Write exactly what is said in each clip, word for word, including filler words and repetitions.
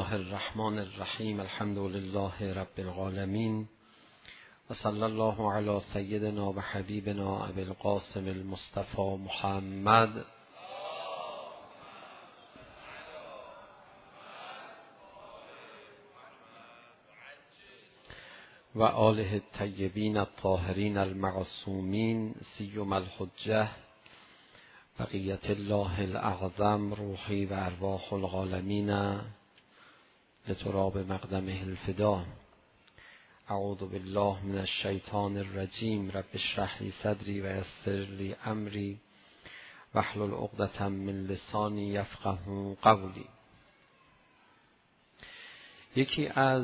الله الرحمن الرحیم. الحمد لله رب العالمین و صلی الله علی سیدنا و حبیبنا ابی القاسم المصطفى محمد و آله الطیبین الطاهرین المعصومین سیما الحجة بقیت الله الاعظم روحی و ارواح العالمین لتراب مقدمه الفدا. اعوذ بالله من الشیطان الرجیم. رب اشرح لی صدری و یسر لی امری واحلل عقدة من لسانی یفقهوا قولی. یکی از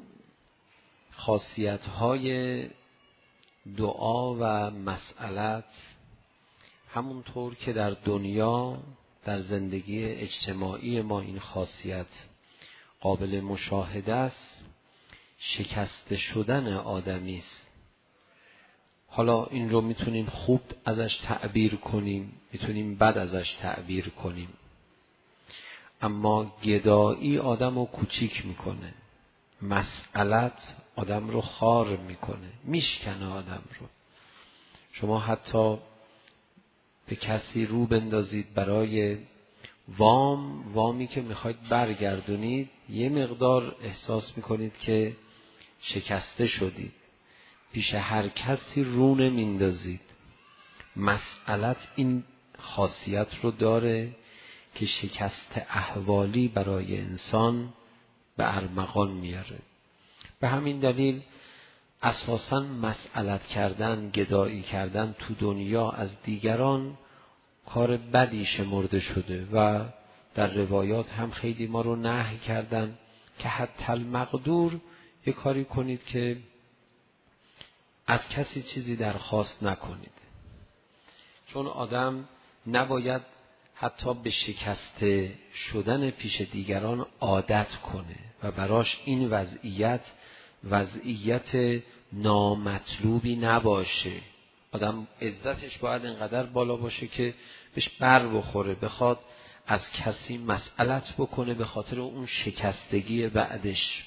خاصیت‌های دعا و مسئلت، همونطور که در دنیا در زندگی اجتماعی ما این خاصیت قابل مشاهده است، شکسته شدن آدمی است. حالا این رو میتونیم خوب ازش تعبیر کنیم، میتونیم بد ازش تعبیر کنیم، اما گدایی آدم رو کوچیک میکنه، مسئلت آدم رو خار میکنه، میشکنه آدم رو. شما حتی به کسی رو بندازید برای وام، وامی که میخواید برگردونید، یه مقدار احساس میکنید که شکسته شدید، پیش هر کسی رو نمیندازید. مسئلت این خاصیت رو داره که شکست احوالی برای انسان به ارمغان میاره. به همین دلیل اساساً مسئلت کردن، گدایی کردن تو دنیا از دیگران کار بدی شمرده شده و در روایات هم خیلی ما رو نهی کردن که حتی المقدور یه کاری کنید که از کسی چیزی درخواست نکنید، چون آدم نباید حتی به شکسته شدن پیش دیگران عادت کنه و براش این وضعیت وضعیت نامطلوبی نباشه. آدم عزتش باید اینقدر بالا باشه که بهش بر بخوره، بخواد از کسی مسئلت بکنه به خاطر اون شکستگی بعدش.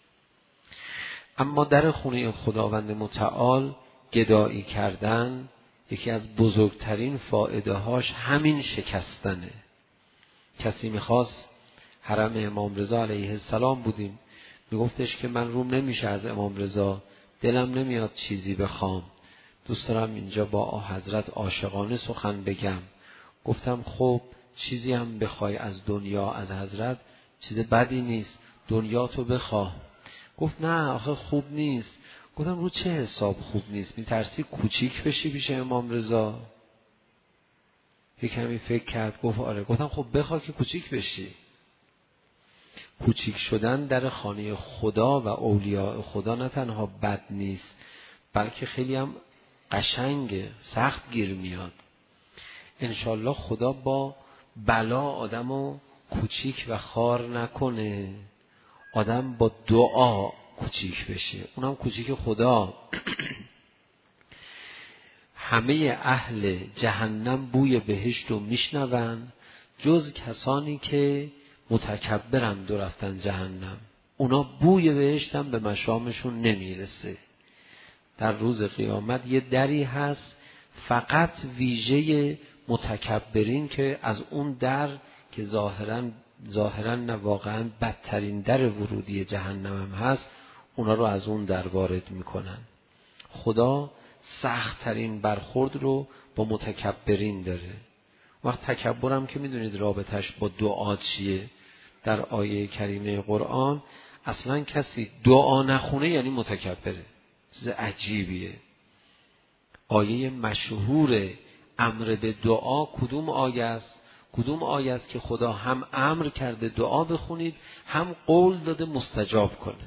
اما در خونه خداوند متعال گدایی کردن یکی از بزرگترین فایده هاش همین شکستنه. کسی میخواست، حرم امام رضا علیه السلام بودیم، میگفتش که من روم نمیشه از امام رضا، دلم نمیاد چیزی بخوام، دوست دارم اینجا با حضرت عاشقانه سخن بگم. گفتم خب چیزی هم بخوای از دنیا از حضرت چیز بدی نیست، دنیا تو بخواه. گفت نه آخه خوب نیست. گفتم رو چه حساب خوب نیست؟ میترسی کوچیک بشی پیش امام رضا؟ یک کمی فکر کرد، گفت آره. گفتم خب بخواه که کوچیک بشی. کوچیک شدن در خانه خدا و اولیاء خدا نه تنها بد نیست، بلکه خیلی هم قشنگه، سخت گیر میاد. انشالله خدا با بلا آدمو کوچیک و خار نکنه، آدم با دعا کوچیک بشه، اونم کوچیک خدا. همه اهل جهنم بوی بهشت رو میشنون جز کسانی که متکبرن دو رفتن جهنم، اونا بوی بهشتم به مشامشون نمیرسه. در روز قیامت یه دری هست فقط ویژه متکبرین که از اون در که ظاهراً ظاهراً نه واقعاً بدترین در ورودی جهنم هم هست، اونا رو از اون در وارد میکنن. خدا سخت ترین برخورد رو با متکبرین داره. وقت تکبرم که میدونید رابطش با دعا چیه؟ در آیه کریمه قرآن اصلا کسی دعا نخونه یعنی متکبره، چیز عجیبیه. آیه مشهور امر به دعا کدوم آیه است؟ کدوم آیه است که خدا هم امر کرده دعا بخونید، هم قول داده مستجاب کنه؟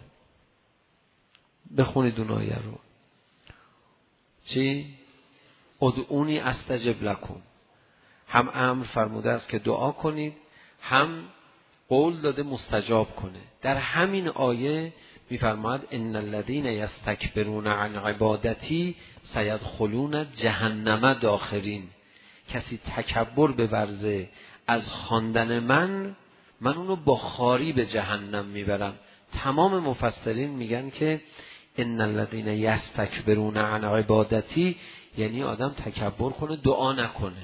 بخونید اون آیه رو. چی؟ ادعونی استجب لکم. هم امر فرموده است که دعا کنید، هم قول داده مستجاب کنه. در همین آیه میفرماید ان الذين یستکبرون عن عبادتی سیدخلون جهنم داخرین. کسی تکبر بورزه از خواندن من من اونو با خاری به جهنم میبرم. تمام مفسرین میگن که ان الذین یستکبرون عن عبادتی، یعنی آدم تکبر کنه دعا نکنه.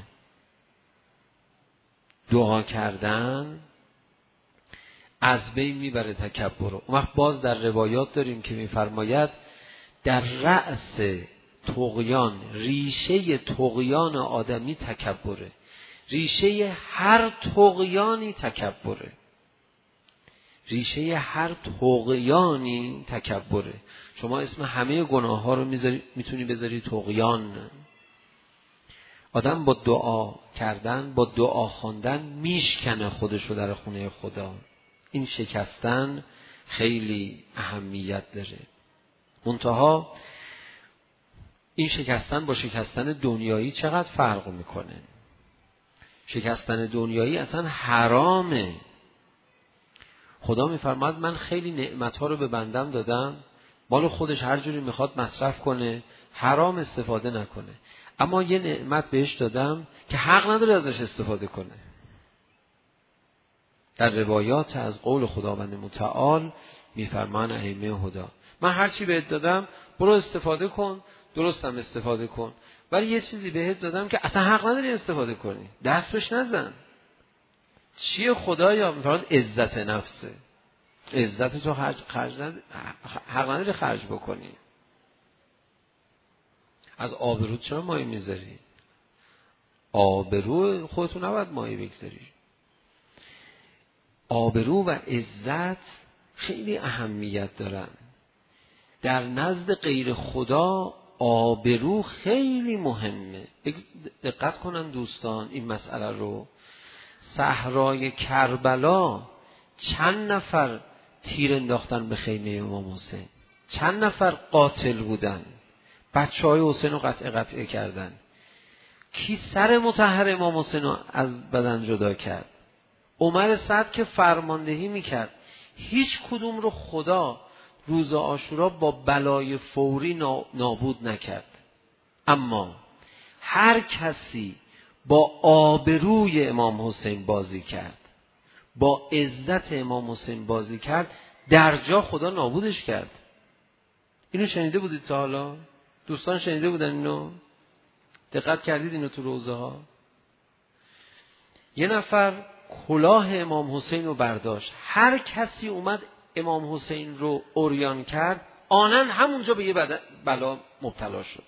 دعا کردن از بین میبره تکبر رو. اون وقت باز در روایات داریم که میفرماید در رأس طغیان، ریشه طغیان آدمی تکبره. ریشه هر طغیانی تکبره. ریشه هر طغیانی تکبره. شما اسم همه گناه ها رو میتونی بذاری طغیان. آدم با دعا کردن، با دعا خواندن میشکنه خودشو در خونه خدا. این شکستن خیلی اهمیت داره. منتها این شکستن با شکستن دنیایی چقدر فرق میکنه؟ شکستن دنیایی اصلا حرامه. خدا میفرماد من خیلی نعمتها رو به بندم دادم، مال خودش هر جوری میخواد مصرف کنه، حرام استفاده نکنه. اما یه نعمت بهش دادم که حق نداره ازش استفاده کنه. در روایات از قول خداوند متعال میفرمان ائمه هدی من هر چی بهت دادم برو استفاده کن، درستم استفاده کن، ولی یه چیزی بهت دادم که اصلا حق نداری استفاده کنی، دست بهش نزن. چیه خدایا؟ میفرماد عزت نفسه. عزت تو خرج خرج ند... حق نداری خرج بکنی. از آبرو چرا مایه میذاری؟ آبرو خودتو نباید مایه بگذاری. آبرو و عزت خیلی اهمیت دارن. در نزد غیر خدا آبرو خیلی مهمه. دقت کنن دوستان این مسئله رو. صحرای کربلا چند نفر تیر انداختن به خیمه امام حسین، چند نفر قاتل بودن، بچه های حسین رو قطعه قطعه کردن. کی سر مطهر امام حسین رو از بدن جدا کرد؟ عمر سعد که فرماندهی میکرد. هیچ کدوم رو خدا روز عاشورا با بلای فوری نابود نکرد. اما هر کسی با آبروی امام حسین بازی کرد، با عزت امام حسین بازی کرد، در جا خدا نابودش کرد. اینو شنیده بودید تا حالا؟ دوستان شنیده بودن اینو؟ دقت کردید اینو تو روزه ها؟ یه نفر کلاه امام حسین رو برداشت، هر کسی اومد امام حسین رو عریان کرد، آنن همونجا به یه بلا مبتلا شد.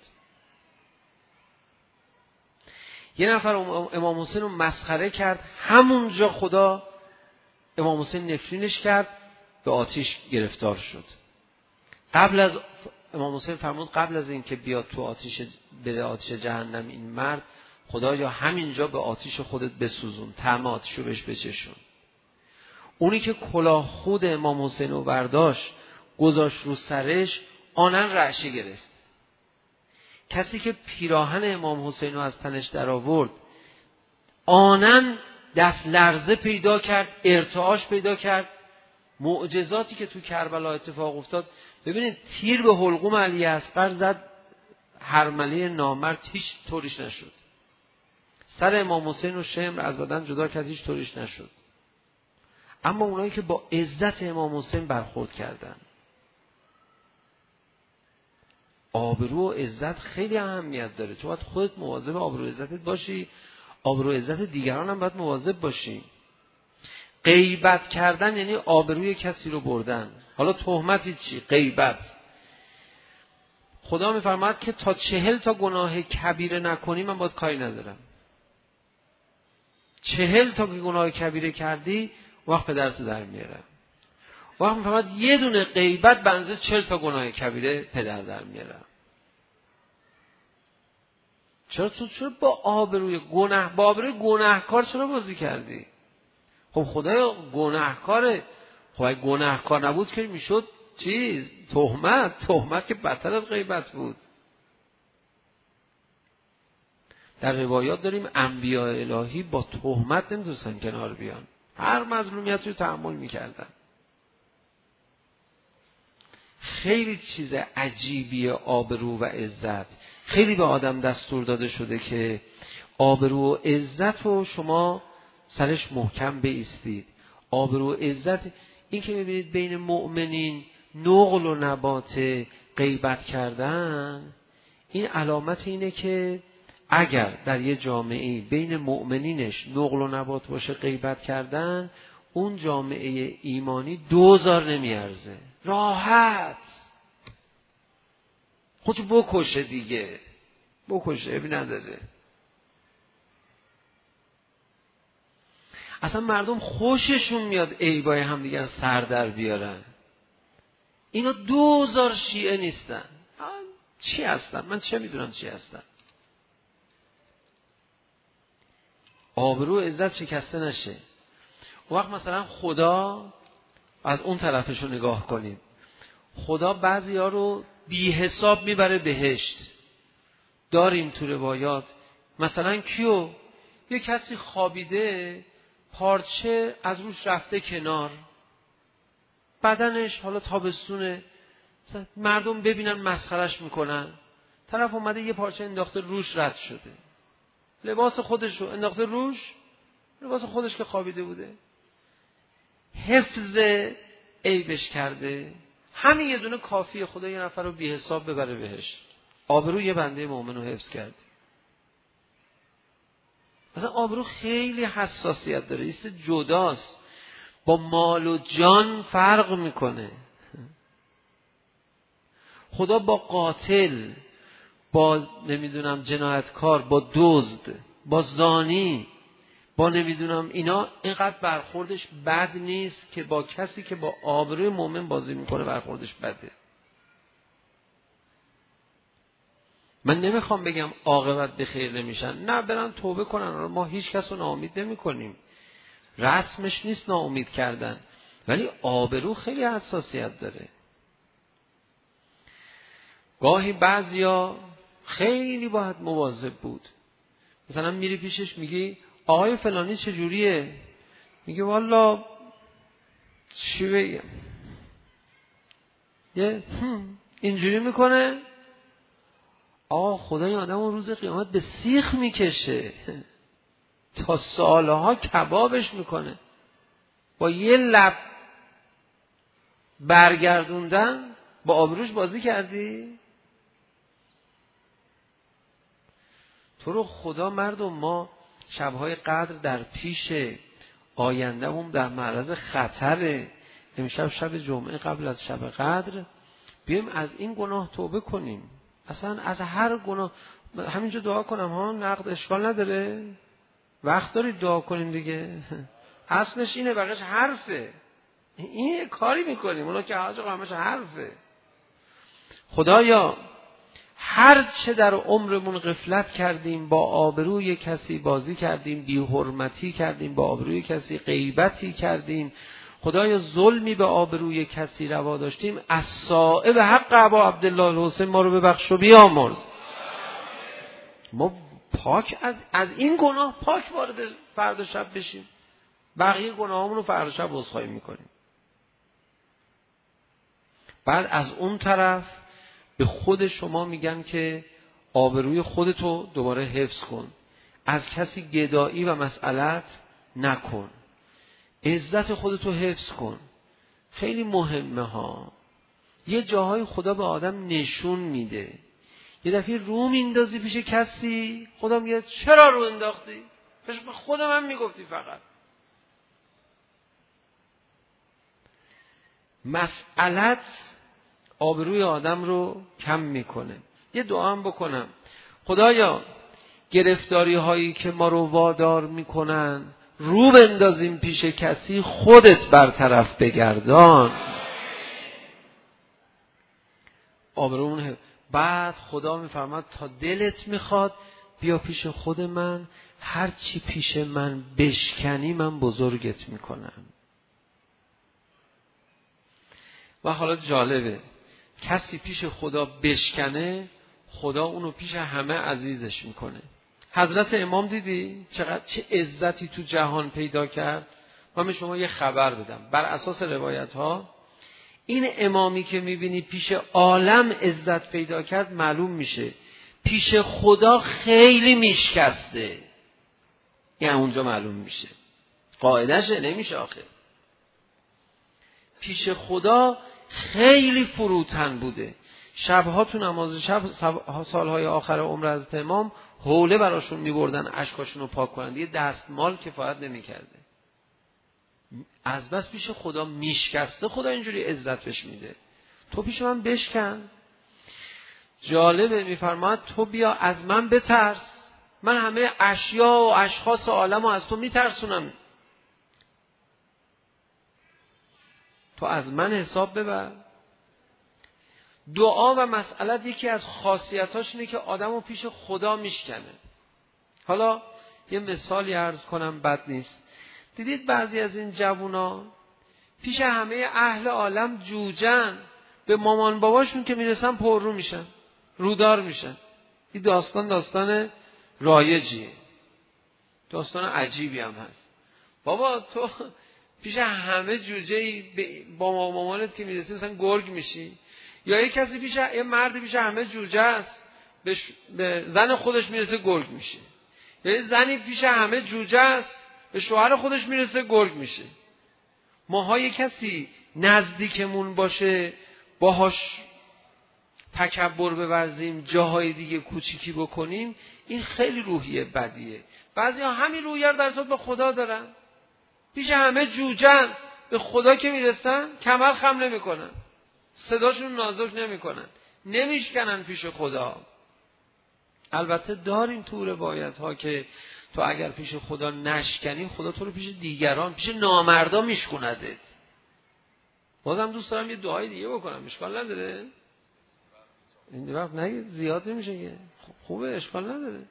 یه نفر امام حسین رو مسخره کرد، همونجا خدا امام حسین نفرینش کرد، به آتش گرفتار شد. قبل از امام حسین فرمود قبل از این که بیاد تو آتش، بره آتش جهنم این مرد، خدایا همینجا به آتش خودت بسوزون، طعم آتشو بهش بچشون. اونی که کلاه خود امام حسین رو برداشت گذاشت رو سرش، آنن رعشه گرفت. کسی که پیراهن امام حسین رو از تنش در آورد، آنن دست لرزه پیدا کرد، ارتعاش پیدا کرد. معجزاتی که تو کربلا اتفاق افتاد، ببینید تیر به حلقوم علی اصغر زد، هرمله نامرد هیچ طوریش نشد. سر امام حسین و شمر از بدن جدا کرد، هیچ طوریش نشد. اما اونایی که با عزت امام حسین برخورد کردن، آبرو و عزت خیلی اهمیت داره. تو باید خودت مواظب آبرو و عزتت باشی، آبرو و عزت دیگران هم باید مواظب باشی. غیبت کردن یعنی آبروی کسی رو بردن. حالا تهمتی چی؟ غیبت. خدا میفرماد که تا چهل تا گناه کبیره نکنی من باید کاری ندارم. چهل تا گناه کبیره کردی وقت پدرت در میارم. وقت میفرماد یه دونه غیبت بنزه چهل تا گناه کبیره پدر در میارم. چرا تو چرا با آبروی گناه با آبروی گناهکار چرا بازی کردی؟ خب خدایا گناهکاره. خب اگه گناهکار نبود که میشد چیز تهمت. تهمت که بدتر از غیبت بود. در روایات داریم انبیاء الهی با تهمت نمیتونستن کنار بیان، هر مظلومیت رو تحمل میکردن. خیلی چیز عجیبیه آبرو و عزت. خیلی به آدم دستور داده شده که آبرو و عزت رو شما سرش محکم بایستید. آبرو عزت، این که میبینید بین مؤمنین نقل و نبات غیبت کردن، این علامت اینه که اگر در یه جامعه بین مؤمنینش نقل و نبات باشه غیبت کردن، اون جامعه ایمانی دوزار نمیارزه، راحت خودشو بکشه دیگه، بکشه ابی نداره. اصلا مردم خوششون میاد عیبای هم دیگر سر در بیارن. اینا دوزار شیعه نیستن. چی هستن؟ من چه میدونم چی هستن؟ آبرو عزت شکسته نشه. وقت مثلا خدا از اون طرفشو نگاه کنید، خدا بعضی ها رو بی حساب میبره بهشت. داریم تو روایات مثلا کیو؟ یه کسی خوابیده پارچه از روش رفته کنار، بدنش حالا تابستونه، مردم ببینن مسخرش میکنن، طرف اومده یه پارچه انداخته روش رد شده، لباس خودش رو انداخته روش، لباس خودش که خوابیده بوده، حفظ عیبش کرده. همین یه دونه کافیه خدا یه نفر رو بی حساب ببره بهش. آبرو یه بنده مؤمن رو حفظ کرد. مثلا آبرو خیلی حساسیت داره، ایست جداست، با مال و جان فرق میکنه. خدا با قاتل، با نمیدونم جنایتکار، با دزد، با زانی، با نمیدونم اینا اینقدر برخوردش بد نیست که با کسی که با آبروی مؤمن بازی میکنه برخوردش بده. من نمیخوام بگم عاقبت به خیر نمیشن، نه برن توبه کنن، ما هیچ کس رو ناامید نمی کنیم، رسمش نیست ناامید کردن، ولی آبرو خیلی حساسیت داره. گاهی بعضیا خیلی باید مواظب بود. مثلا میری پیشش میگی آقای فلانی چجوریه؟ میگه والا چی بگم، یه اینجوری میکنه. آقا خدای آدم اون روز قیامت به سیخ میکشه، تا سالها کبابش میکنه. با یه لب برگردوندن با آبروش بازی کردی؟ تو رو خدا مردم، ما شبهای قدر در پیش، آینده هم در معرض خطره. امشب شب جمعه قبل از شب قدر بیایم از این گناه توبه کنیم. اصلا از هر گناه همینجا دعا کنم ها، نقد اشکال نداره، وقت دارید دعا کنیم دیگه. اصلش اینه، بقیش حرفه. این کاری میکنیم اونا که حاجه همش حرفه. خدایا هر چه در عمرمون غفلت کردیم، با آبروی کسی بازی کردیم، بی حرمتی کردیم، با آبروی کسی غیبتی کردیم، خدایا ظلمی به آبروی کسی روا داشتیم، از صائب حق ابا عبدالله الحسین ما رو ببخش و بیامرز. ما پاک از از این گناه پاک وارد فردا شب بشیم، بقیه گناهامون رو فردا شب عذرخواهی میکنیم. بعد از اون طرف به خود شما میگن که آبروی خودتو دوباره حفظ کن، از کسی گدایی و مسئلت نکن، عزت خودتو حفظ کن. خیلی مهمه ها. یه جاهای خدا به آدم نشون میده، یه دفعه رو میندازی پیش کسی، خدا میگه چرا رو انداختی؟ پیش خود من میگفتی فقط. مسئلت آبروی آدم رو کم میکنه. یه دعا هم بکنم، خدایا گرفتاری هایی که ما رو وادار میکنن رو بندازیم پیش کسی، خودت برطرف بگردان. آبرومون. بعد خدا میفرماد تا دلت میخواد بیا پیش خود من، هر چی پیش من بشکنی من بزرگت میکنم. و حالا جالبه، کسی پیش خدا بشکنه، خدا اونو پیش همه عزیزش میکنه. حضرت امام دیدی چقدر چه عزتی تو جهان پیدا کرد؟ من به شما یه خبر بدم، بر اساس روایت ها این امامی که میبینی پیش عالم عزت پیدا کرد، معلوم میشه پیش خدا خیلی میشکسته. یعنی اونجا معلوم میشه، قاعدشه نمیشه آخه. پیش خدا خیلی فروتن بوده. شبها تو نماز شب سالهای آخر عمر حضرت امام حوله براشون میبردن اشکاشون رو پاک کنن، دیگه دستمال کفایت نمیکرده. از بس پیش خدا میشکسته، خدا اینجوری عزت بهش میده. تو پیش من بشکن. جالبه، میفرماد تو بیا از من بترس، من همه اشیا و اشخاص عالم رو از تو میترسونم، تو از من حساب ببر. دعا و مسئلت یکی از خاصیتاش اینه که آدم رو پیش خدا میشکنه. حالا یه مثالی عرض کنم بد نیست. دیدید بعضی از این جوونا پیش همه اهل عالم جوجن، به مامان باباشون که میرسن پررو میشن، رودار میشن. این داستان داستان رایجیه، داستان عجیبی هم هست. بابا تو پیش همه جوجه‌ای با مامانت که میرسی مثلا گرگ میشی، یا یک کسی پیش یه مرد پیش همه جوجه است به, ش... به زن خودش میرسه گرگ میشه، یا یه زنی پیش همه جوجه است به شوهر خودش میرسه گرگ میشه. ماها یک کسی نزدیکمون باشه باهاش تکبر بورزیم، جاهای دیگه کوچیکی بکنیم، این خیلی روحیه بدیه. بعضی ها همین روحیه رو در تو به خدا دارن، پیش همه جوجن، به خدا که میرسن کمر خم نمی کنن، صداشون نازک نمی کنن، نمیشکنن پیش خدا. البته داریم تو روایت ها که تو اگر پیش خدا نشکنی، خدا تو رو پیش دیگران، پیش نامردا میشکندت. بازم دوست دارم یه دعای دیگه بکنم، اشکال نداره؟ این وقت نگید زیاد نمیشه که خوبه، اشکال نداره.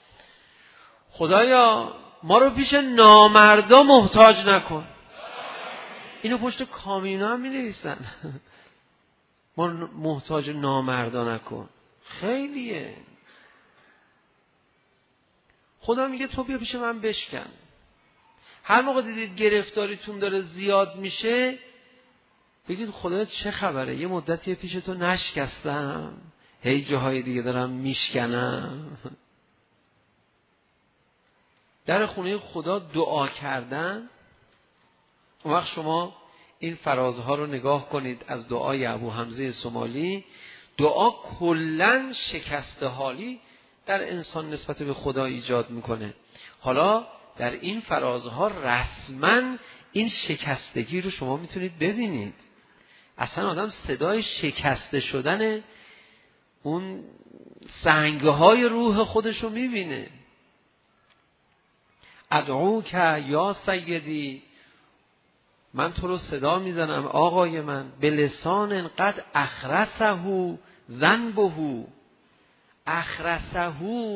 خدایا ما رو پیش نامردا محتاج نکن. اینو پشت کامینا هم می نویسن ما رو محتاج نامردا نکن. خیلیه. خدا میگه تو بیا پیش من بشکن. هر موقع دیدید گرفتاریتون داره زیاد میشه، بگید خدا چه خبره، یه مدتی پیش تو نشکستم، هی جاهای دیگه دارم میشکنم. در خونه خدا دعا کردن. اون وقت شما این فرازها رو نگاه کنید از دعای ابو حمزه سومالی. دعا کلن شکسته حالی در انسان نسبت به خدا ایجاد میکنه. حالا در این فرازها رسما این شکستگی رو شما میتونید ببینید. اصلا آدم صدای شکسته شدن اون سنگهای روح خودش رو میبینه. ادعوک یا سیدی، من تو رو صدا میزنم آقای من، به لسان قد اخرسه ذنبه. اخرسه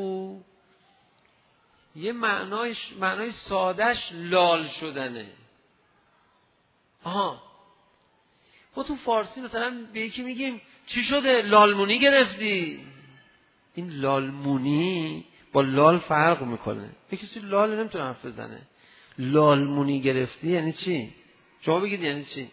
یه معنایش معنای سادش لال شدنه. آها، ما تو فارسی مثلا به یکی میگیم چی شده؟ لالمونی گرفتی. این لالمونی با لال فرق میکنه. یه کسی لال نمیتونه حرف بزنه. لالمونی گرفتی یعنی چی؟ شما بگید یعنی چی؟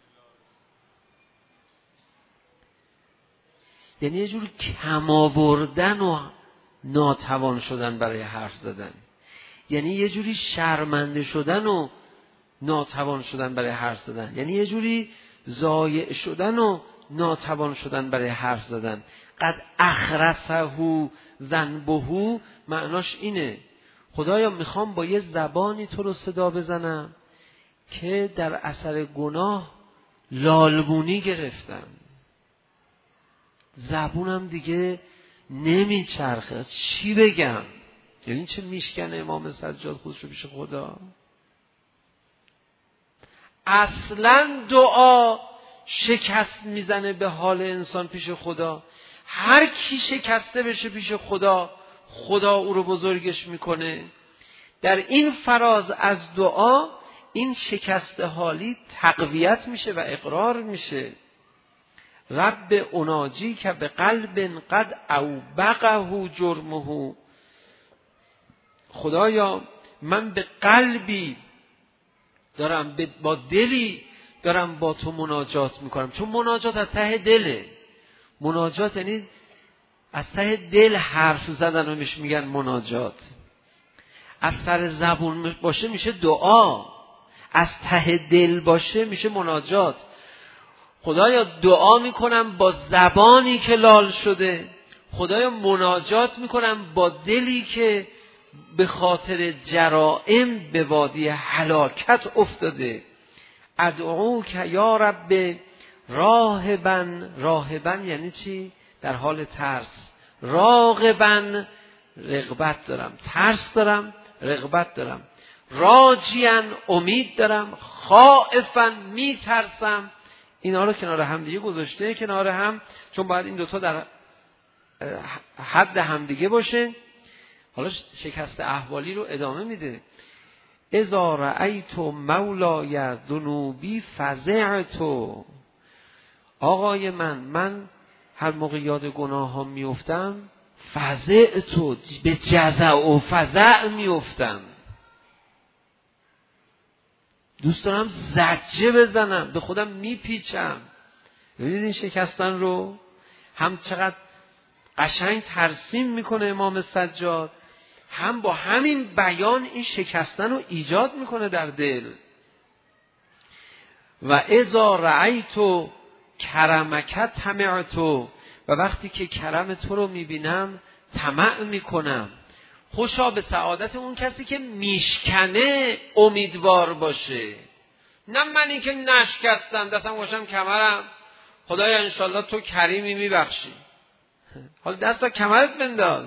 یعنی یه جور کم آوردن و ناتوان شدن برای حرف زدن. یعنی یه جوری شرمنده شدن و ناتوان شدن برای حرف زدن. یعنی یه جوری ضایع شدن و ناتوان شدن برای حرف زدن. قد اخرسه ذنبه معناش اینه خدایا میخوام با یه زبانی تو رو صدا بزنم که در اثر گناه لالمونی گرفتم، زبونم دیگه نمیچرخه، چی بگم؟ یعنی چه میشکنه امام سجاد خودش رو پیش خدا. اصلا دعا شکست میزنه به حال انسان پیش خدا. هر کی شکسته بشه پیش خدا، خدا او رو بزرگش میکنه. در این فراز از دعا این شکسته حالی تقویت میشه و اقرار میشه. رب اناجی که به قلب قد اوبقه جرمه. خدایا من به قلبی دارم، با دلی دارم با تو مناجات میکنم. چون مناجات از ته دله. مناجات یعنی از ته دل حرف زدن رو میش میگن مناجات. از سر زبون باشه میشه دعا، از ته دل باشه میشه مناجات. خدایا دعا میکنم با زبانی که لال شده، خدایا مناجات میکنم با دلی که به خاطر جرائم به وادی هلاکت افتاده. ادعوک یا رب راهبن، راهبن یعنی چی؟ در حال ترس. راغبن رغبت دارم، ترس دارم، رغبت دارم. راجیان امید دارم، خائفن میترسم. اینا رو کنار هم دیگه گذاشته، کنار هم، چون باید این دوتا در حد همدیگه باشه. حالا شکست احوالی رو ادامه میده. اذا رأیت مولای ذنوبی فزعت. آقای من من هر موقع یاد گناه ها میفتم فزعت، به جزع و فزع میفتم، دوست دارم زجه بزنم، به خودم میپیچم. ببینید این شکستن رو هم چقدر قشنگ ترسیم میکنه امام سجاد، هم با همین بیان این شکستن رو ایجاد میکنه در دل. و اذا رأیت کرمک طمعت، و وقتی که کرم تو رو میبینم طمع میکنم. خوشا به سعادت اون کسی که میشکنه امیدوار باشه، نه منی که نشکستم دستم گوشم کمرم، خدایا انشالله تو کریمی میبخشی. حالا دستا کمرت بنداز،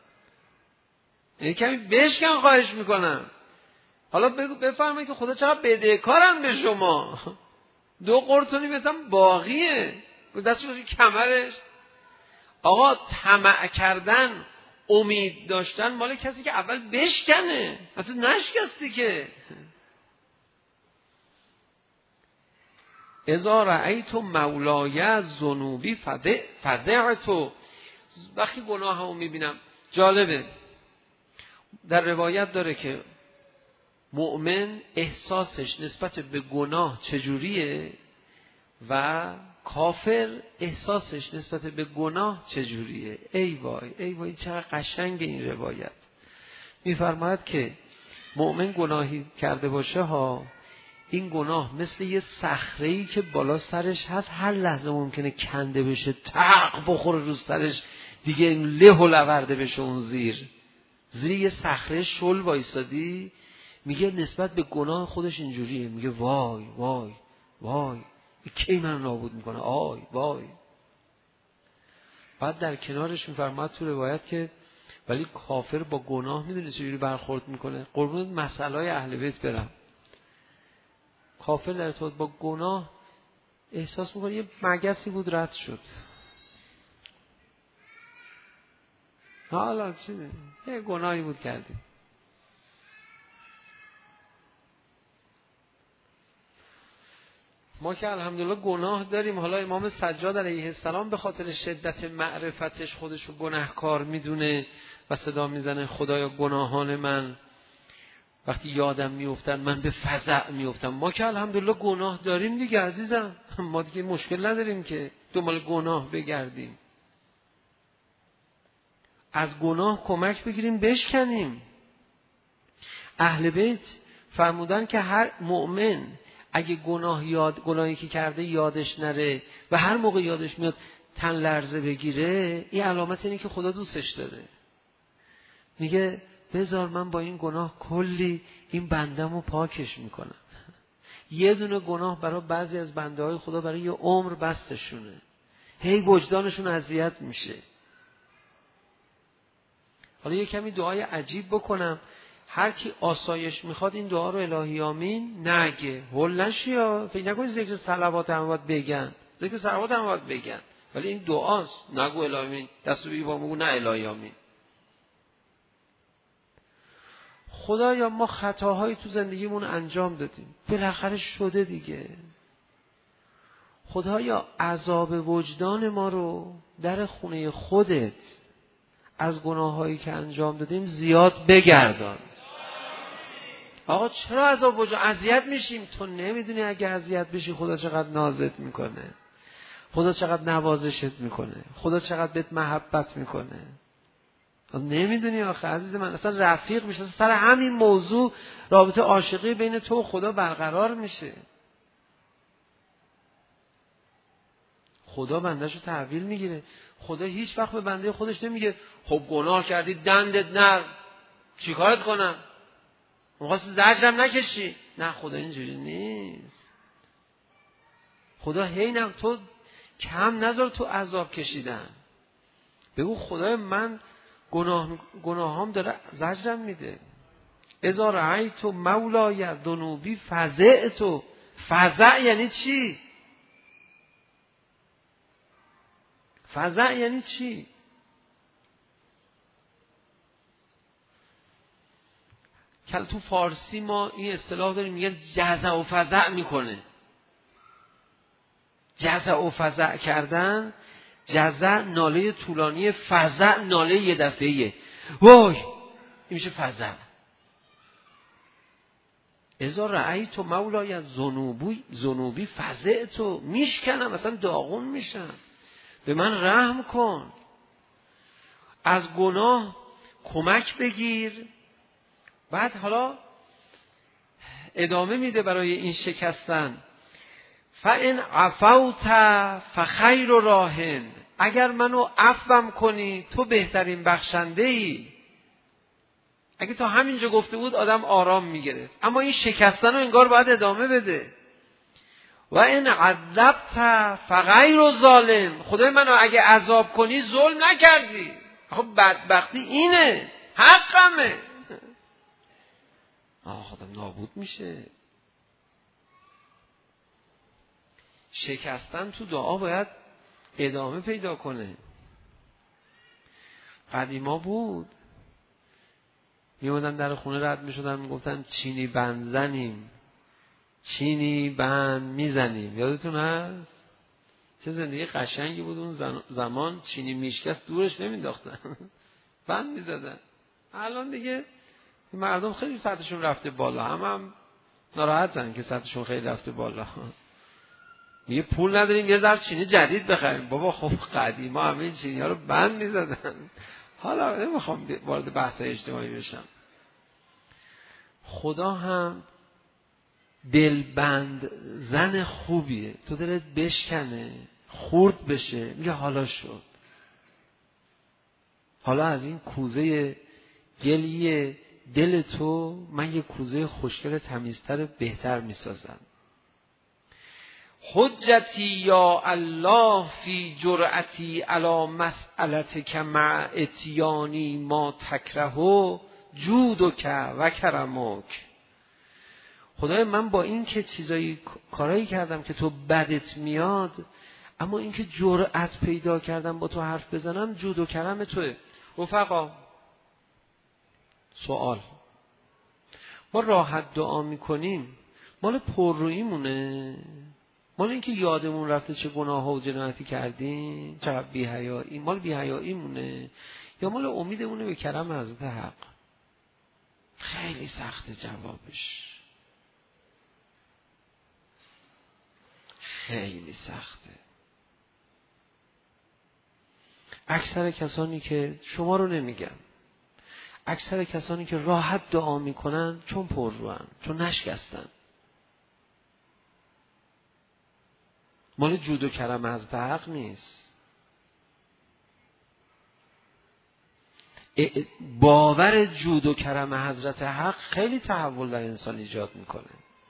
یه کمی بشکن خواهش میکنم. حالا بگو بفرمایید که خدا چقدر بدهکارم به شما، دو قرتونی بهتم باقیه، دستش باشه کمرش. آقا طمع کردن، امید داشتن مال کسی که اول بشکنه، حتی نشکستی که. اذا رأیت مولای ذنوبی فزعت. وقتی گناه همو میبینم، جالبه در روایت داره که مؤمن احساسش نسبت به گناه چجوریه و کافر احساسش نسبت به گناه چجوریه. ای وای ای وای چقدر قشنگ این روایت. میفرماید که مؤمن گناهی کرده باشه ها، این گناه مثل یه صخره‌ای که بالا سرش هست، هر لحظه ممکنه کنده بشه، تق بخوره رو سرش دیگه، له و لورده بشه اون زیر زیر یه صخره شل وایسادی. میگه نسبت به گناه خودش اینجوریه، میگه وای وای وای کی منو نابود میکنه، آی وای. بعد در کنارش میفرماد تو روایت که ولی کافر با گناه میدونه چجوری برخورد میکنه. قربون مسئله‌های اهل بیت برم، کافر در ارتباط با گناه احساس میکنه یه مگسی بود رد شد، حالا چی ده؟ یه گناهی بود کردیم. ما که الحمدلله گناه داریم. حالا امام سجاد علیه السلام به خاطر شدت معرفتش خودش رو گناهکار میدونه و صدا میزنه خدایا گناهان من وقتی یادم میافتن من به فزع میافتم. ما که الحمدلله گناه داریم دیگه عزیزم، ما دیگه مشکل نداریم که دنبال گناه بگردیم. از گناه کمک بگیریم بشکنیم. اهل بیت فرمودن که هر مؤمن اگه گناه یاد گناهی که کرده یادش نره و هر موقع یادش میاد تن لرزه بگیره، این علامت اینه که خدا دوستش داره. میگه بذار من با این گناه کلی این بندمو پاکش میکنم. یه دونه گناه برای بعضی از بنده های خدا برای یه عمر بستشونه، هی وجدانشون اذیت میشه. حالا یه کمی دعای عجیب بکنم، هر کی آسایش میخواد این دعا رو الهی آمین نگه، هول نشی ها، فکر نکنید ذکر صلوات هم باید بگن، ذکر صلوات هم باید بگن، ولی این دعاست، نگو الهی آمین، دستو بی با مگو نه الهی آمین. خدایا ما خطاهایی تو زندگیمون انجام دادیم، بالاخره شده دیگه. خدایا عذاب وجدان ما رو در خونه خودت از گناهایی که انجام دادیم زیاد بگردان. آقا چرا عذاب وجدان؟ اذیت میشیم. تو نمیدونی اگه اذیت بشی خدا چقدر نازت میکنه، خدا چقدر نوازشت میکنه، خدا چقدر بهت محبت میکنه. نمیدونی آخه عزیز من، اصلا رفیق میشه، سر همین موضوع رابطه عاشقی بین تو و خدا برقرار میشه. خدا بندهشو تحویل میگیره. خدا هیچ وقت به بنده خودش نمیگه خب گناه کردی دندت نرم چیکارت کنم، می‌خواستی زجرم نکشی. نه، خدا اینجوری نیست. خدا هی نه تو کم نذار تو عذاب کشیدن. بگو خدای من گناه گناهام داره زجرم میده. اذا رأیت مولای ذنوبی فزعت. فزع یعنی چی؟ فزع یعنی چی؟ کل تو فارسی ما این اصطلاح داریم میگن جزع و فزع میکنه. جزع و فزع کردن، جزع ناله طولانی، فزع ناله یه دفعیه. وای این میشه فزع. اذا رأیت مولای ذنوبی ذنوبی فزعت، میشکنم مثلا داغون میشم، به من رحم کن. از گناه کمک بگیر. بعد حالا ادامه میده برای این شکستن. فَإِنْ عَفَوْتَ فَخَيْرُ رَاحِمٍ. اگر منو عفوم کنی تو بهترین بخشنده ای. اگه تا همینجا گفته بود آدم آرام میگرفت، اما این شکستن رو انگار باید ادامه بده. و این عذبت فغیر ظالم. خدای منو اگه عذاب کنی ظلم نکردی. خب بدبختی اینه، حقمه. آه خودم نابود میشه. شکستن تو دعا باید ادامه پیدا کنه. قدیما بود میومدن در خونه رد میشدن میگفتن چینی بند زنیم، چینی بند میزنیم. یادتون هست؟ چه زندگی قشنگی بود اون زمان. چینی میشکست دورش نمینداختن، بند میزدن. الان دیگه مردم خیلی سطحشون رفته بالا، هم هم ناراحتن که سطحشون خیلی رفته بالا. میگه پول نداریم یه ظرف چینی جدید بخریم. بابا خب قدیما همه این چینی ها رو بند میزدن. حالا نمیخوام وارد بحث اجتماعی بشم. خدا هم دلبند زن خوبیه. تو دلت بشکنه، خورد بشه، میگه حالا شد. حالا از این کوزه گلی دل تو من یه کوزه خوشگل تمیزتر بهتر میسازم. حجتی یا الله فی جرأتی علی مسئلتک مع اتیانی ما تکرهو جودک و کرمک. خدای من با این که چیزایی کارایی کردم که تو بدت میاد، اما این که جرأت پیدا کردم با تو حرف بزنم جود و کرم توه. رفقا سوال، ما راحت دعا میکنیم مال پرروییمونه، مال اینکه یادمون رفته چه گناه ها و جنایتی کردیم، چقدر بی‌حیایی، مال بی‌حیاییمونه، یا مال امیدمونه به کرم حضرت حق؟ خیلی سخته جوابش، خیلی سخته. اکثر کسانی که شما رو نمیگم، اکثر کسانی که راحت دعا میکنن چون پرروان، چون نشکستن. مال جود و کرم حضرت حق نیست. باور جود و کرم حضرت حق خیلی تحول در انسان ایجاد میکنه.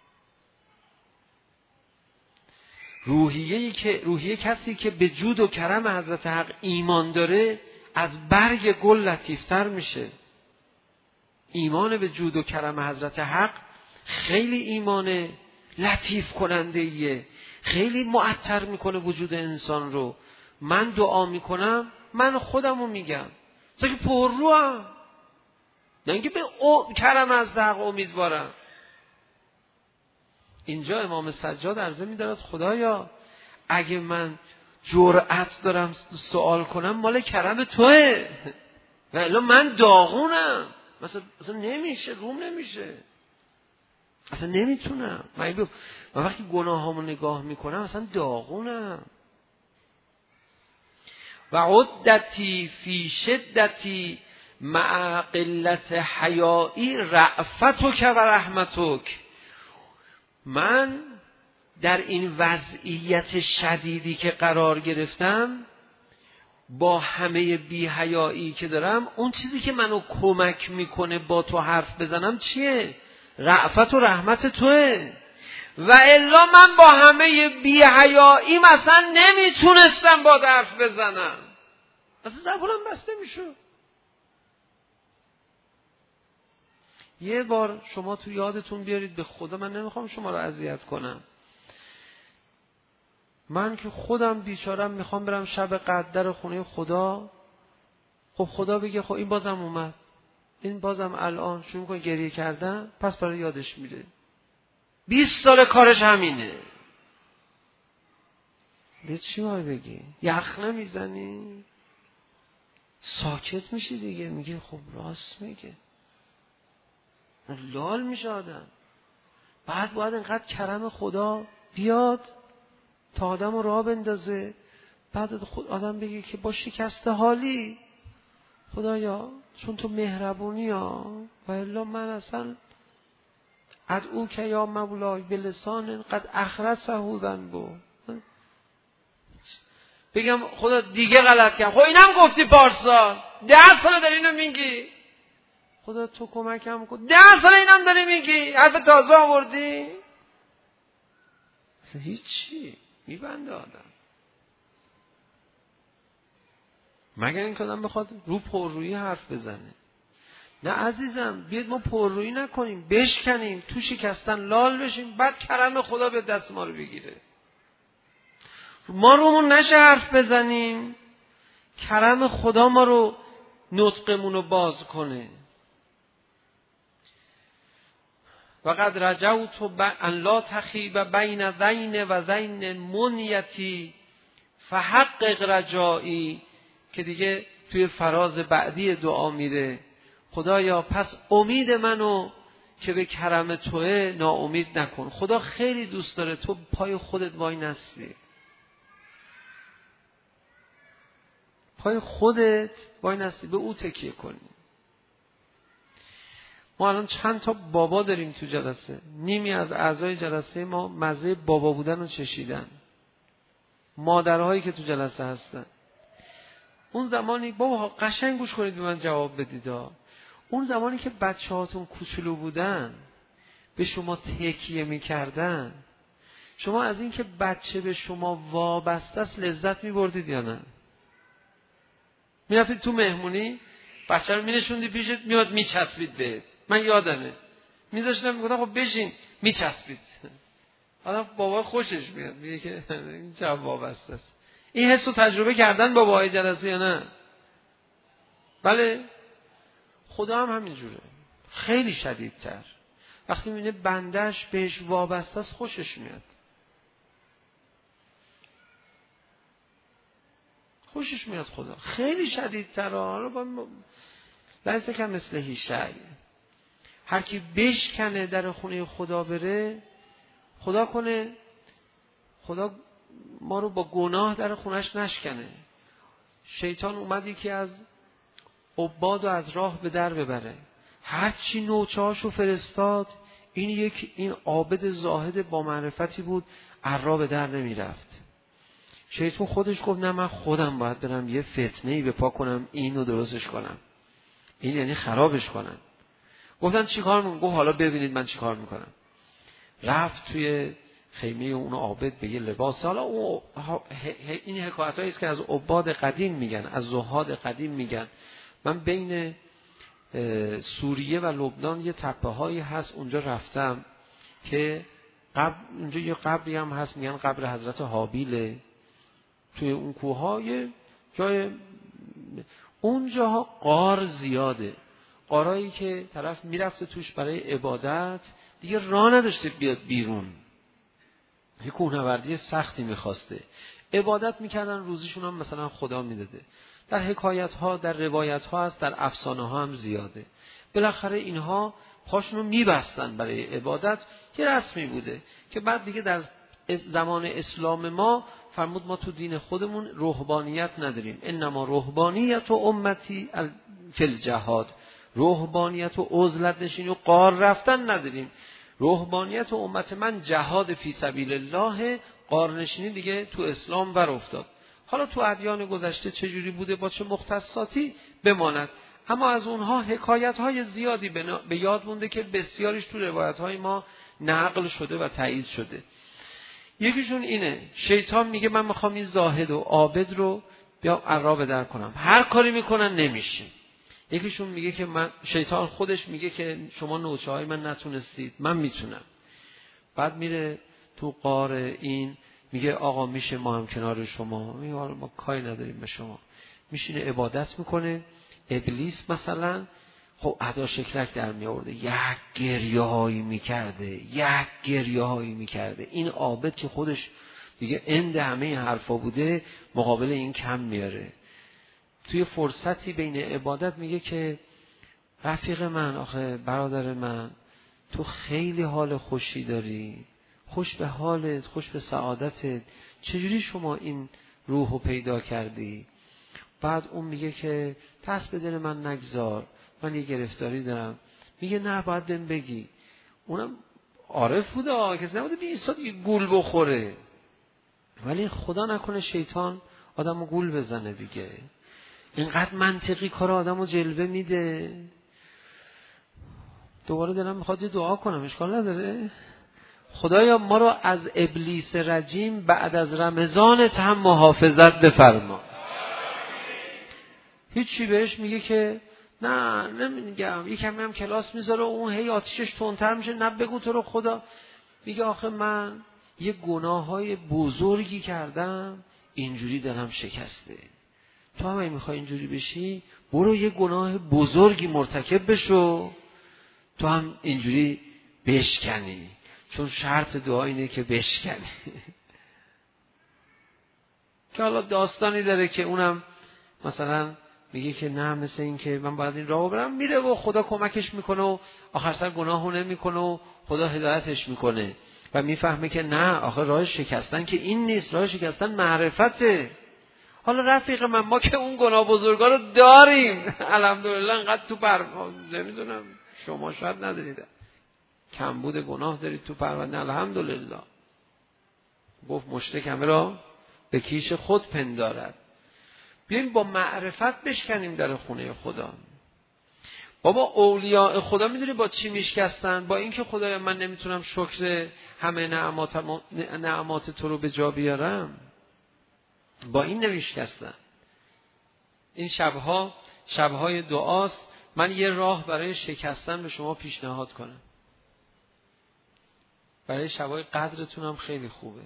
روحیه‌ای که روحیه کسی که به جود و کرم حضرت حق ایمان داره از برگ گل لطیفتر میشه. ایمان به جود و کرم حضرت حق خیلی ایمان لطیف کننده ایه، خیلی معطر میکنه وجود انسان رو. من دعا میکنم من خودمو میگم چون که پرروام، نه اینکه به او کرم از حق امیدوارم. اینجا امام سجاد عرضه می‌دارد خدایا اگه من جرأت دارم سوال کنم مال کرم توئه، ولی من داغونم، مثلا مثلا نمیشه، روم نمیشه، اصلا نمیتونم. من من وقتی گناهامو نگاه میکنم اصلا داغونم. و عدتی فی شدتی مع قلت حیائی رأفتک و رحمتک. من در این وضعیت شدیدی که قرار گرفتم، با همه بی‌حیایی که دارم، اون چیزی که منو کمک میکنه با تو حرف بزنم چیه؟ رأفت و رحمت توئه. و الا من با همه بی‌حیایی مثلا نمیتونستم با حرف بزنم، اصلا زبونم بسته میشد. یه بار شما تو یادتون بیارید، به خدا من نمیخوام شما رو اذیت کنم، من که خودم بیچارم میخوام برم شب قدر خونه خدا، خب خدا بگه خب این بازم اومد، این بازم الان شروع کنه گریه کردن، پس برای یادش میره. بیست سال کارش همینه. به چی باید بگی؟ یخ نمیزنی؟ ساکت میشی دیگه، میگه خب راست میگه. لال میشه آدم. بعد باید انقدر کرم خدا بیاد تا آدم رو راه بندازه، بعد خود آدم بگه که با شکسته حالی خدایا چون تو مهربونی ها و الا من اصلا ادعو که یا مولای به لسان قد اخرسه ذنبو، بگم خدا دیگه غلط کردم. خب اینم گفتی پارسال، ده ساله داری اینو میگی، خدا تو کمکم کن، ده ساله اینم داری میگی، حرف تازه آوردی، هیچی میبنده آدم. مگر این که آدم بخواد رو پررویی حرف بزنه. نه عزیزم، بیاید ما پررویی نکنیم، بشکنیم، تو شکستن لال بشیم، بعد کرم خدا به دست ما رو بگیره. ما رومون نشه حرف بزنیم، کرم خدا ما رو نطقمون رو باز کنه. و قد رجوت ان لا تخیب بین ذین و ذین منیتی فحقق رجایی، که دیگه توی فراز بعدی دعا میره، خدایا پس امید منو که به کرم توئه ناامید نکن. خدا خیلی دوست داره تو پای خودت وای نستی، پای خودت وای نستی، به او تکیه کنی. ما الان چند تا بابا داریم تو جلسه، نیمی از اعضای جلسه ما مزه بابا بودن رو چشیدن، مادرهایی که تو جلسه هستن. اون زمانی بابا قشنگ گوش کنید به من جواب بدید، اون زمانی که بچه هاتون کوچولو بودن به شما تکیه میکردن، شما از این که بچه به شما وابسته است لذت میبردید یا نه؟ میرفتید تو مهمونی، بچه رو مینشوندی پیشت، میاد میچسبید بهت. من یادمه میذاشتم میگفتم خب بشین، میچسبید. آدم بابا خوشش میاد، میگه که این چه وابسته است. این حس رو تجربه کردن باباهای جلسه یا نه؟ بله. خدا هم همینجوره، خیلی شدیدتر. وقتی میبینه بندش بهش وابسته است خوشش میاد، خوشش میاد. خدا خیلی شدیدتر. حالا با لحظه که مثل هیشی، هر کی بشکنه در خونه خدا بره، خدا کنه خدا ما رو با گناه در خونش نشکنه. شیطان اومد یکی از عباد و از راه به در ببره، هر چی نوچه‌هاشو فرستاد، این یک این عابد زاهد با معرفتی بود، عرا به در نمی رفت. شیطان خودش گفت نه من خودم باید برم یه فتنه‌ای به پا کنم، اینو درستش کنم، این یعنی خرابش کنم. گفتن چی کار میکنم؟ گفت حالا ببینید من چی کار میکنم. رفت توی خیمه اون عابد به یه لباس. حالا اون این حکایت هایی است که از عباد قدیم میگن، از زهاد قدیم میگن. من بین سوریه و لبنان یه تپه هایی هست، اونجا رفتم که قبر، اونجا یه قبری هم هست میگن قبر حضرت حابیله. توی اون کوههای جای اونجاها غار زیاده، غارایی که طرف میرفته توش برای عبادت، دیگه راه نداشته بیاد بیرون، یه کوهنوردی سختی میخواسته. عبادت میکردن، روزیشون هم مثلا خدا میداده. در حکایت ها، در روایت ها هست، در افسانه ها هم زیاده. بالاخره اینها پاشونو میبستن برای عبادت، یه رسمی بوده که بعد دیگه در زمان اسلام ما فرمود ما تو دین خودمون رهبانیت نداریم، انما رهبانیت و امتی فی الجهاد، رهبانیت و عزلت نشینی و غار رفتن نداریم. روحانیت امت من جهاد فی سبیل الله، غارنشینی دیگه تو اسلام بر افتاد. حالا تو ادیان گذشته چه جوری بوده با چه مختصاتی بماند، اما از اونها حکایت‌های زیادی به یاد مونده که بسیاریش تو روایت‌های ما نقل شده و تایید شده. یکیشون اینه، شیطان میگه من میخوام این زاهد و عابد رو بیا عرا در کنم، هر کاری میکنن نمیشه. یکیشون میگه که من، شیطان خودش میگه که شما نوچه های من نتونستید، من میتونم. بعد میره تو غار این میگه آقا میشه ما هم کنار شما، میگه ما کاری نداریم به شما. میشینه عبادت میکنه. ابلیس مثلا خب ادا شکلک در می آورده، یک گریه هایی میکرده یک گریه هایی میکرده. این عابد که خودش دیگه اند همه این حرفا بوده مقابل این کم میاره. توی فرصتی بین عبادت میگه که رفیق من، آخه برادر من، تو خیلی حال خوشی داری، خوش به حالت، خوش به سعادتت، چجوری شما این روحو پیدا کردی؟ بعد اون میگه که پس به دل من نگذار، من یه گرفتاری دارم. میگه نه باید بهم بگی. اونم عارف بوده، کسی نبوده بی ایستاد یه گول بخوره، ولی خدا نکنه شیطان آدمو گول بزنه دیگه. اینقدر منطقی کار آدمو جلوه میده. دوباره دلم میخواد یه دعا کنم، اشکال نداره؟ خدایا ما رو از ابلیس رجیم بعد از رمضان هم محافظت بفرما. هیچی بهش میگه که نه نمیگم، یکم هم کلاس میذاره، اون هی آتیشش تندتر میشه، نه بگو تو رو خدا. میگه آخه من یه گناههای بزرگی کردم، اینجوری دلم شکسته. تو هم اگه میخوای اینجوری بشی برو یه گناه بزرگی مرتکب بشو، تو هم اینجوری بشکنی، چون شرط دعا اینه که بشکنی. که حالا داستانی داره که اونم مثلا میگه که نه، مثل این که من باید این راهو برم، میره و خدا کمکش میکنه و آخر سر گناهو نمیکنه و خدا هدایتش میکنه و میفهمه که نه، آخر راه شکستن که این نیست، راه شکستن معرفته. حالا رفیق من، ما که اون گناه بزرگا رو داریم الحمدلله، انقدر تو پرونده، نمیدونم شما شاید ندارید، کمبود گناه دارید تو پرونده، الحمدلله. گفت مشرک همه را به کیش خود پندارد. بیاییم با معرفت بشکنیم در خونه خدا. بابا اولیاء خدا میدونی با چی میشکستن؟ با اینکه خدایا من نمیتونم شکر همه نعمات نعمات تو رو به جا بیارم، با این نمیشکستن. این شبها شبهای دعاست. من یه راه برای شکستن به شما پیشنهاد کنم. برای شبهای قدرتون هم خیلی خوبه.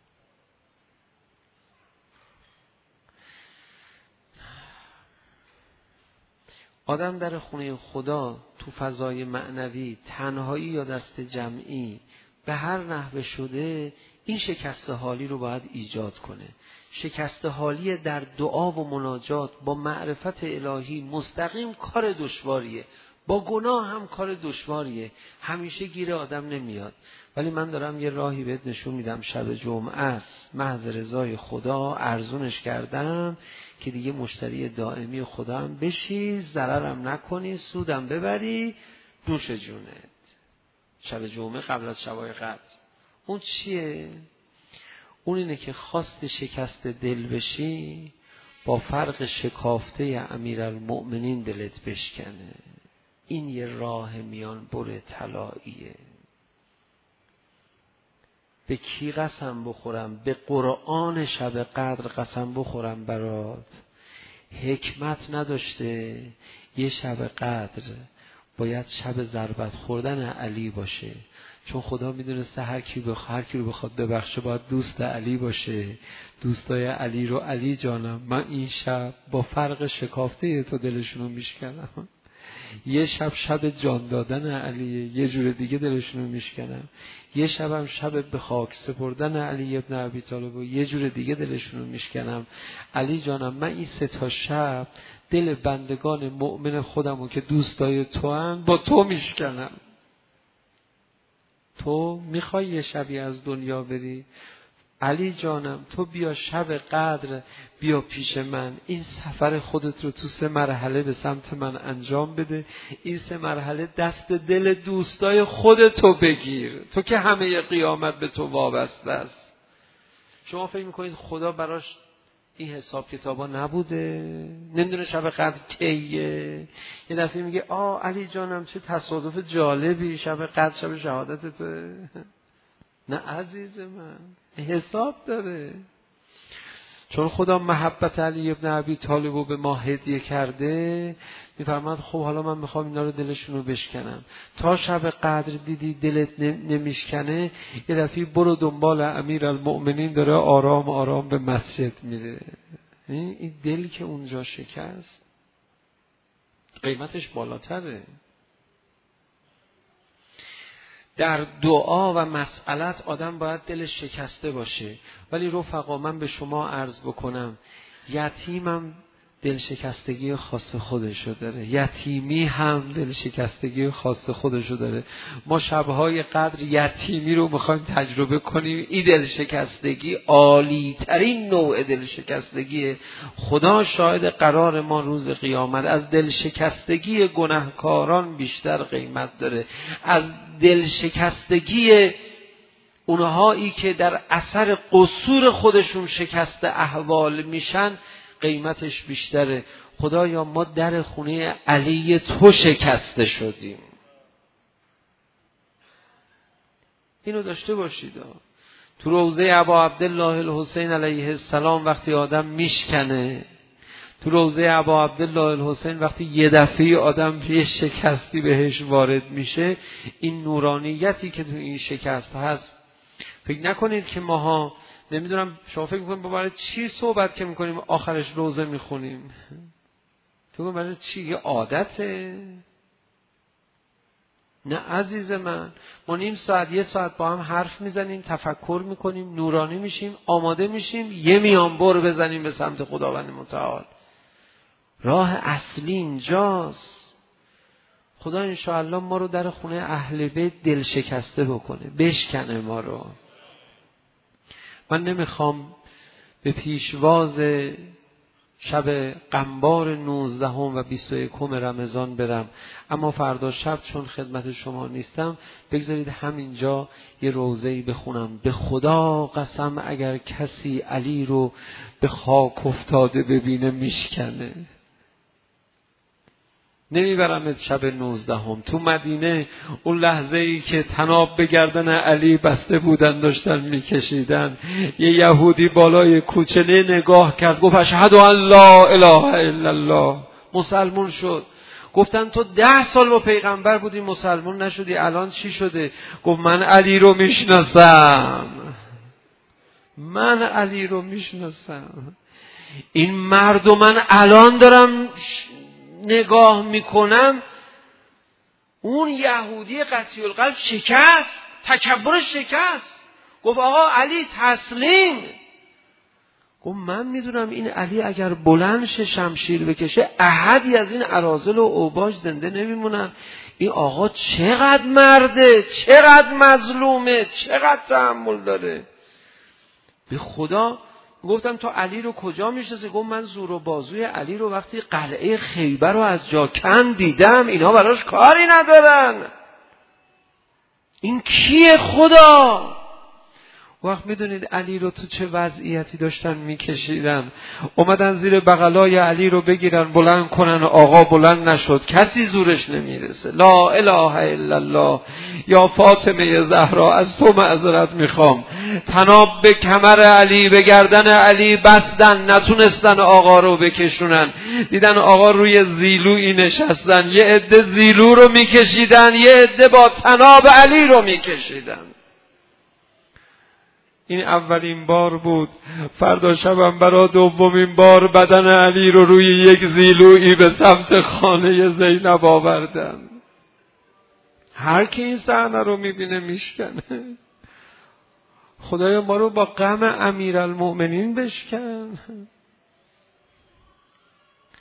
آدم در خونه خدا تو فضای معنوی، تنهایی یا دست جمعی، به هر نحوه شده این شکست حالی رو باید ایجاد کنه. شکست حالی در دعا و مناجات با معرفت الهی مستقیم کار دشواریه، با گناه هم کار دشواریه، همیشه گیر آدم نمیاد. ولی من دارم یه راهی بهت نشون میدم، شب جمعه است، محض رضای خدا ارزونش کردم که دیگه مشتری دائمی خدا هم بشی، ضررم نکنی، سودم ببری، نوش جونت. شب جمعه قبل از شبای قدر. اون چیه؟ اون اینه که خواست شکست دل بشی، با فرق شکافته امیرالمؤمنین دلت بشکنه. این یه راه میان بر طلاییه. به کی قسم بخورم؟ به قرآن شب قدر قسم بخورم برات. حکمت نداشته یه شب قدر باید شب ضربت خوردن علی باشه، چون خدا میدونسته هر کی بخ... هر کی رو بخواد ببخشه باید دوست علی باشه. دوستای علی رو علی جانم من این شب با فرق شکافته تو دلشونو میشکنم. یه شب شب جان دادن علیه، یه جور دیگه دلشونو میشکنم. یه شبم شب به خاک سپردن علی ابن ابی طالب و یه جور دیگه دلشونو میشکنم. علی جانم من این سه تا شب دل بندگان مؤمن خودمو که دوستای تو ان با تو میشکنم. تو میخوای یه شبی از دنیا بری؟ علی جانم تو بیا شب قدر بیا پیش من، این سفر خودت رو تو سه مرحله به سمت من انجام بده، این سه مرحله دست دل دوستای خودتو بگیر، تو که همه قیامت به تو وابسته است. شما فکر میکنید خدا براش این حساب کتابا نبوده؟ نمیدونه شب قدر کیه؟ یه دفعه میگه آه علی جانم چه تصادف جالبی، شب قدر شب شهادت تو. نه عزیز من، حساب داره. چون خدا محبت علی ابن ابی طالب رو به ما هدیه کرده، میفرماد خب حالا من میخوام اینا رو دلشون رو بشکنم. تا شب قدر دیدی دلت نمیشکنه، یه دفعه برو دنبال امیر المؤمنین، داره آرام آرام به مسجد میره. این دل که اونجا شکست قیمتش بالاتره. در دعا و مسئلت آدم باید دلش شکسته باشه. ولی رفقا من به شما عرض بکنم، یتیمم دل شکستگی خاص خودشو داره، یتیمی هم دل شکستگی خاص خودشو داره. ما شبهای قدر یتیمی رو میخوایم تجربه کنیم. این دل شکستگی عالی ترین نوع دل شکستگی. خدا شاهد قرار ما روز قیامت از دل شکستگی گناهکاران بیشتر قیمت داره، از دل شکستگی اونهایی که در اثر قصور خودشون شکست احوال میشن قیمتش بیشتره. خدایا ما در خونه علی تو شکسته شدیم. اینو داشته باشید. تو روضه ابا عبدالله الحسین علیه السلام وقتی آدم میشکنه، تو روضه ابا عبدالله الحسین وقتی یه دفعه آدم یه شکستی بهش وارد میشه، این نورانیتی که تو این شکست هست، فکر نکنید که ماها نمیدونم شما فکر میکنید برای چی صحبت که میکنیم آخرش روزه میخونیم؟ فکر برای چی؟ یه عادته؟ نه عزیز من، ما نیم ساعت یه ساعت با هم حرف میزنیم، تفکر میکنیم، نورانی میشیم، آماده میشیم، یه میانبر بزنیم به سمت خداوند متعال. راه اصلی اینجاست. خدا انشاءالله ما رو در خونه اهل بیت دل شکسته بکنه، بشکنه ما رو. من نمیخوام به پیشواز شب قنبار نوزدهم و بیست و یکم رمضان برم، اما فردا شب چون خدمت شما نیستم بگذارید همینجا یه روضه‌ای بخونم. به خدا قسم اگر کسی علی رو به خاک افتاده ببینه میشکنه. نمیبرمت شب نوزدهم تو مدینه، اون لحظه ای که طناب به گردن علی بسته بودن داشتن میکشیدن، یه یهودی بالای کوچه نگاه کرد، گفت اشهد ان لا اله الا الله، مسلمون شد. گفتن تو ده سال با پیغمبر بودی مسلمون نشدی، الان چی شده؟ گفت من علی رو میشناسم، من علی رو میشناسم. این مرد و من الان دارم نگاه میکنم، اون یهودی قسی القلب شکست، تکبر شکست. گفت آقا علی تسلیم. گفت من میدونم این علی اگر بلند شه شمشیر بکشه احدی از این اراذل و اوباش زنده نمیمونن. این آقا چقدر مرده، چقدر مظلومه، چقدر تحمل داره. به خدا گفتم تو علی رو کجا میشناسی؟ گفت من زور و بازوی علی رو وقتی قلعه خیبر رو از جا کند دیدم، اینا براش کاری ندارن. این کیه خدا؟ وقت میدونید علی رو تو چه وضعیتی داشتن میکشیدن؟ اومدن زیر بغلای علی رو بگیرن بلند کنن، آقا بلند نشد، کسی زورش نمیرسه. لا اله الا الله. یا فاطمه زهرا از تو معذرت میخوام. طناب به کمر علی، به گردن علی بستن، نتونستن آقا رو بکشونن. دیدن آقا روی زیلویی نشستن، یه عده زیلو رو میکشیدن، یه عده با طناب علی رو میکشیدن. این اولین بار بود. فردا شبم برای دومین بار بدن علی رو روی یک زیلویی به سمت خانه زینب آوردن. هر کی این صحنه رو میبینه میشکنه. خدایا ما رو با غم امیرالمؤمنین بشکن.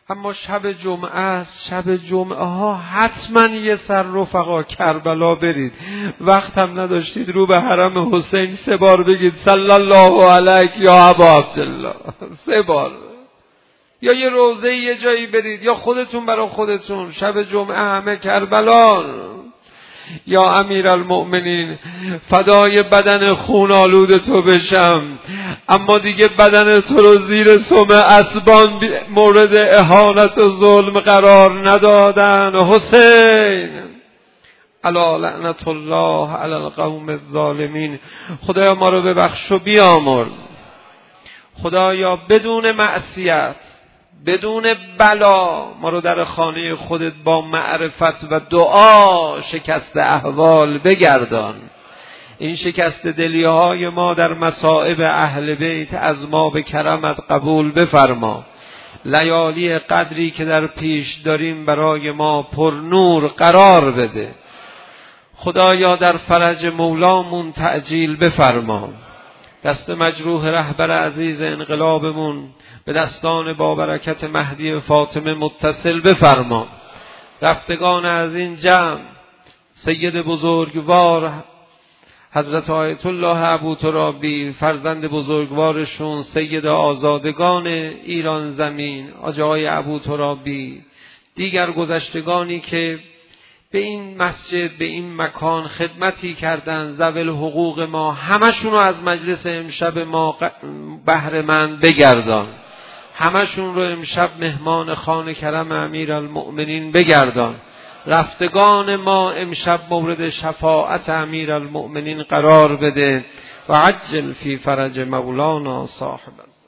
اما شب جمعه است، شب جمعه ها حتما یه سر رفقا کربلا برید. وقت هم نداشتید رو به حرم حسین سه بار بگید صلی الله علیک یا ابا عبدالله، سه بار. یا یه روضه یه جایی برید، یا خودتون برای خودتون شب جمعه همه کربلا. یا امیرالمؤمنین فدای بدن خون آلود تو بشم، اما دیگه بدن تو رو زیر سم اسبان مورد اهانت و ظلم قرار ندادن. حسین الا لعنت الله علی القوم الظالمین. خدایا ما رو ببخش و بیامرز. خدایا بدون معصیت، بدون بلا ما رو در خانه خودت با معرفت و دعا شکست احوال بگردان. این شکست دلیهای ما در مصائب اهل بیت از ما به کرمت قبول بفرما. لیالی قدری که در پیش داریم برای ما پر نور قرار بده. خدایا در فرج مولامون تعجیل بفرما. دست مجروح رهبر عزیز انقلابمون به دستان با برکت مهدی فاطمه متصل بفرما. رفتگان از این جمع سید بزرگوار حضرت آیت الله ابوترابی، فرزند بزرگوارشون سید آزادگان ایران زمین حاجی آقای ابوترابی، دیگر گذشتگانی که به این مسجد، به این مکان خدمتی کردن، ذوی حقوق ما، همشون رو از مجلس امشب ما بهره مند بگردان. همشون رو امشب مهمان خانه کرم امیرالمؤمنین بگردان. رفتگان ما امشب مورد شفاعت امیرالمؤمنین قرار بده و عجل فی فرج مولانا صاحب